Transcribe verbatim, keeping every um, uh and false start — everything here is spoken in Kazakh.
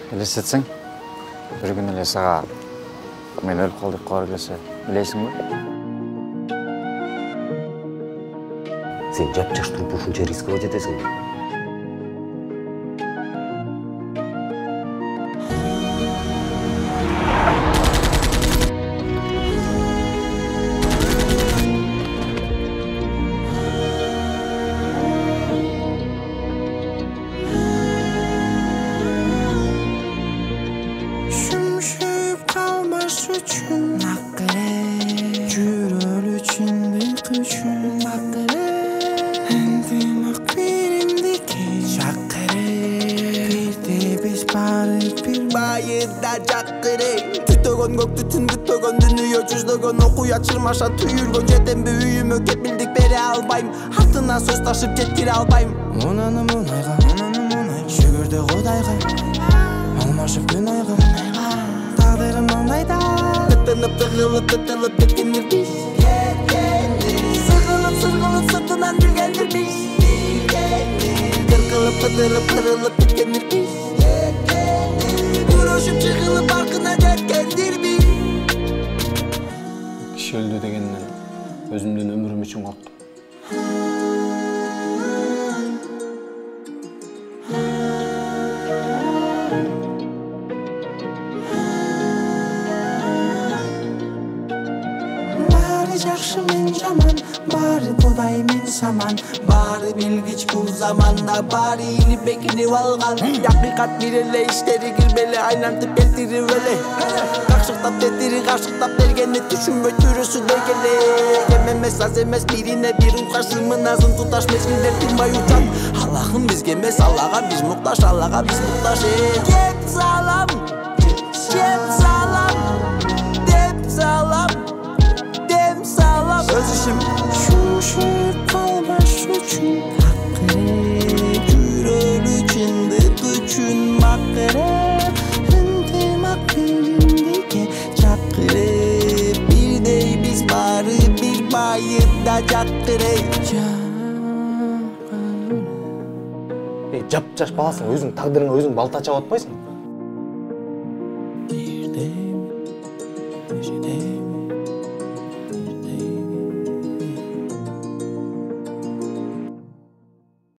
Елестетсең, бір күн еле саға мен өліп қалдық қалар келсе, білесің бе? Сен жап-жаш тұрып ушунча рисковать етесің. Çırmaşa tüyülgön жетемби үйүмө кепилдик бере албайм артынан сөз ташып жеткире албайм мунаны мунайга мунаны мунайга шүгүрдү кудайга алмашып күн айга тагдырым маңдайда тытынып тыгылып тытылып кеткендирбиз сыгылып сыргылып сыртынан билгендирбиз кыркылып кыдырып кырылып кеткендирбиз күрөшүп чыгылып аркына жеткендирбиз Kişi öldü degenler, özümden ömrüm için korktum. Bari жақшы мен жаман, бari Құдай мен саман, бari билгич бұл заманда, бari илип бекинип алган. Якыйкат биреле иштери кирбеле, айлантып келтирип эле. Какшыктап тетири кашыктап бергенди түшүнбөй жүрөсү дегеле. Кем эмес аз эмес бирине бир укашсы мыназын туташ мезгилдер тынбай учат. Аллахым бизге эмес Аллага биз муктаж, Аллага биз муктаж. Кеп салам, кеп салам, деп салам. Söz işim şuşup kalbaş üçün Hakkire Kürör içinde güçün Bakkire Hıntımak bilimdike Çakkire Bir dey biz bari bir bayıda Çakkire Ey, жап-жаш баласың, өзің тағдырыңа өзің балта чап атпайсың? Bir dey, bir dey